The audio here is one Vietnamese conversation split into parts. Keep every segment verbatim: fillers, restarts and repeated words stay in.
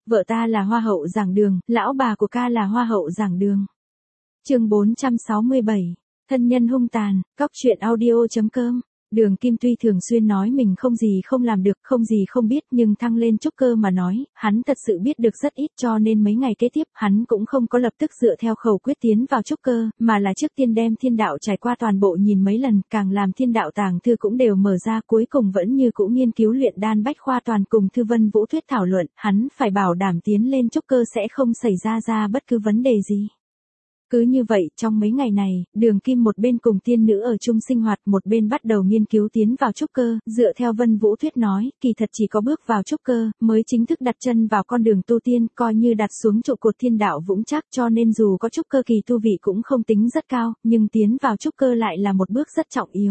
Vợ ta là hoa hậu giảng đường, lão bà của ca là hoa hậu giảng đường. Chương bốn trăm sáu mươi bảy. Thân nhân hung tàn, cóc truyện audio chấm com. Đường Kim tuy thường xuyên nói mình không gì không làm được, không gì không biết, nhưng thăng lên trúc cơ mà nói, hắn thật sự biết được rất ít, cho nên mấy ngày kế tiếp hắn cũng không có lập tức dựa theo khẩu quyết tiến vào trúc cơ, mà là trước tiên đem thiên đạo trải qua toàn bộ nhìn mấy lần, càng làm thiên đạo tàng thư cũng đều mở ra, cuối cùng vẫn như cũ nghiên cứu luyện đan bách khoa toàn cùng Thư Vân Vũ thuyết thảo luận, hắn phải bảo đảm tiến lên trúc cơ sẽ không xảy ra ra bất cứ vấn đề gì. Cứ như vậy, trong mấy ngày này, Đường Kim một bên cùng tiên nữ ở chung sinh hoạt, một bên bắt đầu nghiên cứu tiến vào trúc cơ, dựa theo Vân Vũ thuyết nói, kỳ thật chỉ có bước vào trúc cơ, mới chính thức đặt chân vào con đường tu tiên, coi như đặt xuống trụ cột thiên đạo vững chắc, cho nên dù có trúc cơ kỳ tu vị cũng không tính rất cao, nhưng tiến vào trúc cơ lại là một bước rất trọng yếu.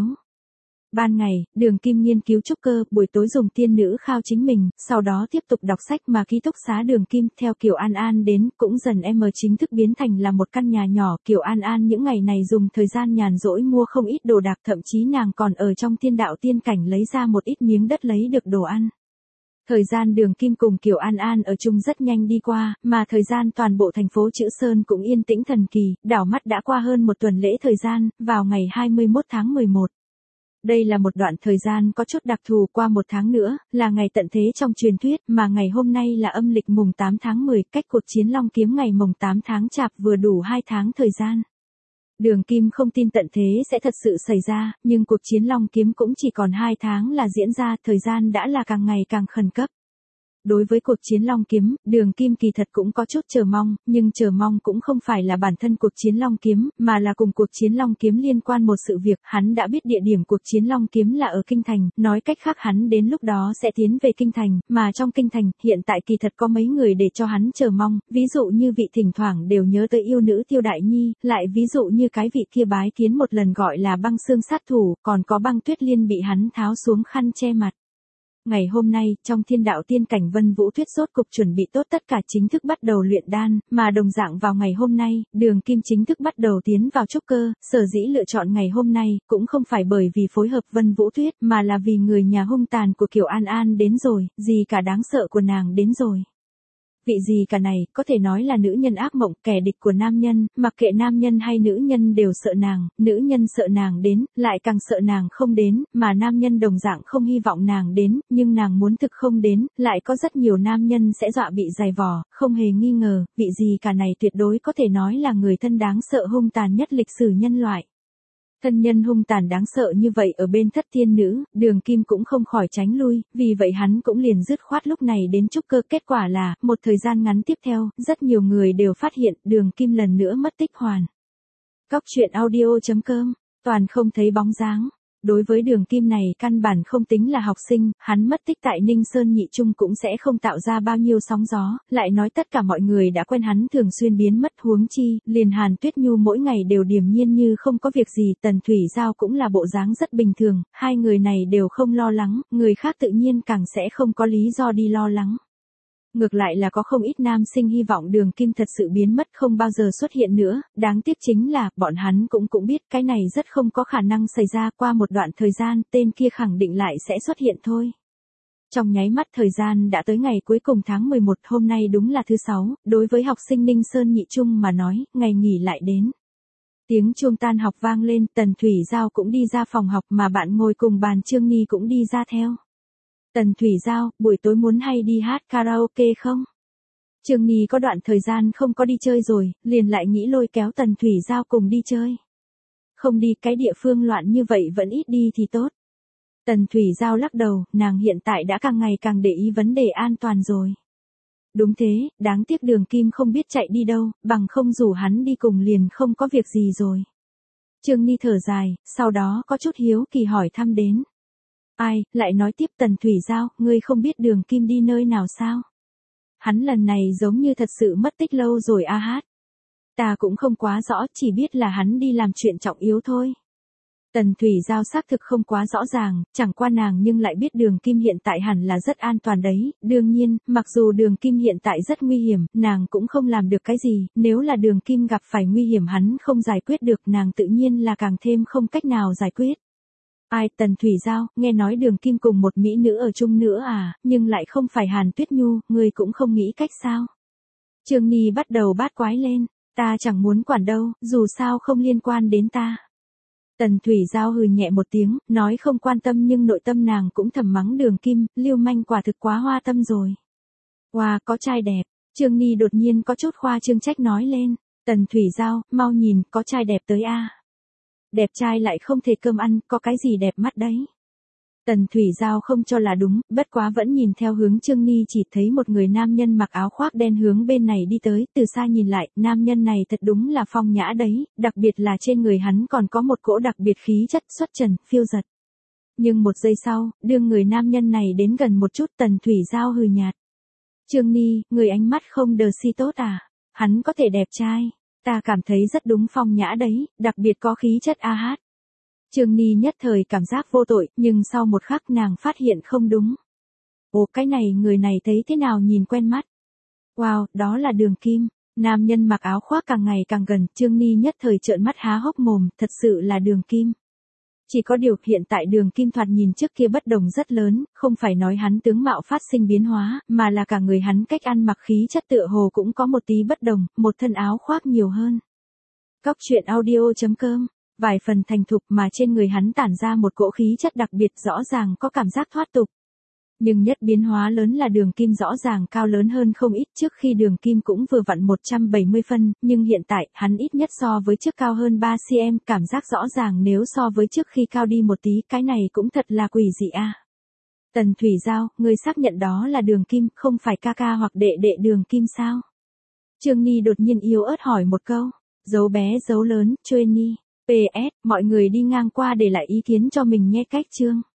Ban ngày, Đường Kim nghiên cứu trúc cơ, buổi tối dùng tiên nữ khao chính mình, sau đó tiếp tục đọc sách mà ký túc xá Đường Kim, theo Kiều An An đến, cũng dần em chính thức biến thành là một căn nhà nhỏ. Kiều An An những ngày này dùng thời gian nhàn rỗi mua không ít đồ đạc, thậm chí nàng còn ở trong thiên đạo tiên cảnh lấy ra một ít miếng đất lấy được đồ ăn. Thời gian Đường Kim cùng Kiều An An ở chung rất nhanh đi qua, mà thời gian toàn bộ thành phố Chữ Sơn cũng yên tĩnh thần kỳ, đảo mắt đã qua hơn một tuần lễ thời gian, vào ngày hai mươi mốt tháng mười một. Đây là một đoạn thời gian có chút đặc thù, qua một tháng nữa, là ngày tận thế trong truyền thuyết, mà ngày hôm nay là âm lịch mùng tám tháng mười, cách cuộc chiến Long Kiếm ngày mùng tám tháng Chạp vừa đủ hai tháng thời gian. Đường Kim không tin tận thế sẽ thật sự xảy ra, nhưng cuộc chiến Long Kiếm cũng chỉ còn hai tháng là diễn ra, thời gian đã là càng ngày càng khẩn cấp. Đối với cuộc chiến Long Kiếm, Đường Kim kỳ thật cũng có chút chờ mong, nhưng chờ mong cũng không phải là bản thân cuộc chiến Long Kiếm, mà là cùng cuộc chiến Long Kiếm liên quan một sự việc. Hắn đã biết địa điểm cuộc chiến Long Kiếm là ở Kinh Thành, nói cách khác hắn đến lúc đó sẽ tiến về Kinh Thành, mà trong Kinh Thành, hiện tại kỳ thật có mấy người để cho hắn chờ mong, ví dụ như vị thỉnh thoảng đều nhớ tới yêu nữ Tiêu Đại Nhi, lại ví dụ như cái vị kia bái kiến một lần gọi là Băng Xương sát thủ, còn có Băng Tuyết Liên bị hắn tháo xuống khăn che mặt. Ngày hôm nay, trong thiên đạo tiên cảnh Vân Vũ thuyết rốt cục chuẩn bị tốt tất cả chính thức bắt đầu luyện đan, mà đồng dạng vào ngày hôm nay, Đường Kim chính thức bắt đầu tiến vào trúc cơ, sở dĩ lựa chọn ngày hôm nay, cũng không phải bởi vì phối hợp Vân Vũ thuyết, mà là vì người nhà hung tàn của Kiều An An đến rồi, gì cả đáng sợ của nàng đến rồi. Vị gì cả này, có thể nói là nữ nhân ác mộng, kẻ địch của nam nhân, mặc kệ nam nhân hay nữ nhân đều sợ nàng, nữ nhân sợ nàng đến, lại càng sợ nàng không đến, mà nam nhân đồng dạng không hy vọng nàng đến, nhưng nàng muốn thực không đến, lại có rất nhiều nam nhân sẽ dọa bị dày vò, không hề nghi ngờ, vị gì cả này tuyệt đối có thể nói là người thân đáng sợ hung tàn nhất lịch sử nhân loại. Thân nhân hung tàn đáng sợ như vậy ở bên thất tiên nữ, Đường Kim cũng không khỏi tránh lui, vì vậy hắn cũng liền dứt khoát lúc này đến trúc cơ. Kết quả là, một thời gian ngắn tiếp theo, rất nhiều người đều phát hiện Đường Kim lần nữa mất tích hoàn. Cóc truyện audio chấm com, toàn không thấy bóng dáng. Đối với Đường Kim này căn bản không tính là học sinh, hắn mất tích tại Ninh Sơn Nhị Trung cũng sẽ không tạo ra bao nhiêu sóng gió, lại nói tất cả mọi người đã quen hắn thường xuyên biến mất, huống chi, liền Hàn Tuyết Nhu mỗi ngày đều điềm nhiên như không có việc gì, Tần Thủy Giao cũng là bộ dáng rất bình thường, hai người này đều không lo lắng, người khác tự nhiên càng sẽ không có lý do đi lo lắng. Ngược lại là có không ít nam sinh hy vọng Đường Kim thật sự biến mất không bao giờ xuất hiện nữa, đáng tiếc chính là, bọn hắn cũng cũng biết cái này rất không có khả năng xảy ra, qua một đoạn thời gian, tên kia khẳng định lại sẽ xuất hiện thôi. Trong nháy mắt thời gian đã tới ngày cuối cùng tháng mười một, hôm nay đúng là thứ sáu, đối với học sinh Ninh Sơn Nhị Trung mà nói, ngày nghỉ lại đến. Tiếng chuông tan học vang lên, Tần Thủy Giao cũng đi ra phòng học mà bạn ngồi cùng bàn Trương Nhi cũng đi ra theo. Tần Thủy Giao, buổi tối muốn hay đi hát karaoke không? Trương Nhi có đoạn thời gian không có đi chơi rồi, liền lại nghĩ lôi kéo Tần Thủy Giao cùng đi chơi. Không đi, cái địa phương loạn như vậy vẫn ít đi thì tốt. Tần Thủy Giao lắc đầu, nàng hiện tại đã càng ngày càng để ý vấn đề an toàn rồi. Đúng thế, đáng tiếc Đường Kim không biết chạy đi đâu, bằng không rủ hắn đi cùng liền không có việc gì rồi. Trương Nhi thở dài, sau đó có chút hiếu kỳ hỏi thăm đến. Ai, lại nói tiếp Tần Thủy Giao, ngươi không biết Đường Kim đi nơi nào sao? Hắn lần này giống như thật sự mất tích lâu rồi a hát. Ta cũng không quá rõ, chỉ biết là hắn đi làm chuyện trọng yếu thôi. Tần Thủy Giao xác thực không quá rõ ràng, chẳng qua nàng nhưng lại biết Đường Kim hiện tại hẳn là rất an toàn đấy, đương nhiên, mặc dù Đường Kim hiện tại rất nguy hiểm, nàng cũng không làm được cái gì, nếu là Đường Kim gặp phải nguy hiểm hắn không giải quyết được nàng tự nhiên là càng thêm không cách nào giải quyết. Ai, Tần Thủy Giao, nghe nói Đường Kim cùng một mỹ nữ ở chung nữa à, nhưng lại không phải Hàn Tuyết Nhu, ngươi cũng không nghĩ cách sao? Trương Ni bắt đầu bát quái lên, ta chẳng muốn quản đâu, dù sao không liên quan đến ta. Tần Thủy Giao hừ nhẹ một tiếng, nói không quan tâm nhưng nội tâm nàng cũng thầm mắng Đường Kim, lưu manh quả thực quá hoa tâm rồi. Wow, có trai đẹp, Trương Ni đột nhiên có chút khoa trương trách nói lên, Tần Thủy Giao, mau nhìn, có trai đẹp tới a. Đẹp trai lại không thể cơm ăn, có cái gì đẹp mắt đấy. Tần Thủy Giao không cho là đúng, bất quá vẫn nhìn theo hướng Trương Ni chỉ thấy một người nam nhân mặc áo khoác đen hướng bên này đi tới, từ xa nhìn lại, nam nhân này thật đúng là phong nhã đấy, đặc biệt là trên người hắn còn có một cỗ đặc biệt khí chất xuất trần, phiêu giật. Nhưng một giây sau, đương người nam nhân này đến gần một chút Tần Thủy Giao hừ nhạt. Trương Ni, người ánh mắt không đờ si tốt à, hắn có thể đẹp trai, ta cảm thấy rất đúng phong nhã đấy, đặc biệt có khí chất a hát. Trương Ni nhất thời cảm giác vô tội, nhưng sau một khắc nàng phát hiện không đúng. Ồ, cái này người này thấy thế nào nhìn quen mắt. Wow, đó là Đường Kim. Nam nhân mặc áo khoác càng ngày càng gần, Trương Ni nhất thời trợn mắt há hốc mồm, thật sự là Đường Kim. Chỉ có điều hiện tại Đường Kim thoạt nhìn trước kia bất đồng rất lớn, không phải nói hắn tướng mạo phát sinh biến hóa, mà là cả người hắn cách ăn mặc khí chất tựa hồ cũng có một tí bất đồng, một thân áo khoác nhiều hơn. Cóc truyện audio chấm com, vài phần thành thục mà trên người hắn tản ra một cỗ khí chất đặc biệt rõ ràng có cảm giác thoát tục. Nhưng nhất biến hóa lớn là Đường Kim rõ ràng cao lớn hơn không ít, trước khi Đường Kim cũng vừa vặn một trăm bảy mươi phân, nhưng hiện tại hắn ít nhất so với trước cao hơn ba xăng-ti-mét, cảm giác rõ ràng nếu so với trước khi cao đi một tí, cái này cũng thật là quỷ dị a. Tần Thủy Giao, ngươi xác nhận đó là Đường Kim, không phải ca ca hoặc đệ đệ Đường Kim sao? Trương Ni đột nhiên yếu ớt hỏi một câu, dấu bé dấu lớn, Trương Ni. pê ét, mọi người đi ngang qua để lại ý kiến cho mình nhé cách chương.